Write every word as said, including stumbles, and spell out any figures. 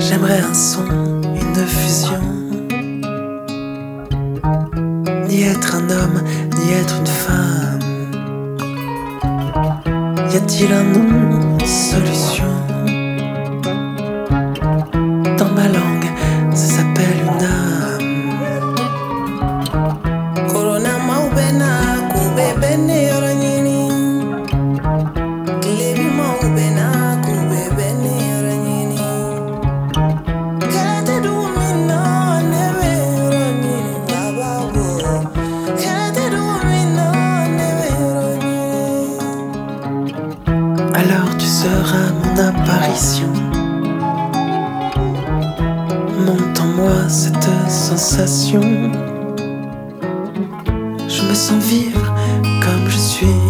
J'aimerais un son, une fusion. Ni être un homme, ni être une femme. Y a-t-il un nom, une solution? Dans ma langue, ça s'appelle une âme. Corona maubena kubebene ranyini. Klebi maubena kubebene ranyini. Kete dumina neve ranyini bababo. Kete dumina neve ranyini. Alors tu seras mon apparition. Monte en moi cette sensation. Je me sens vivre comme je suis.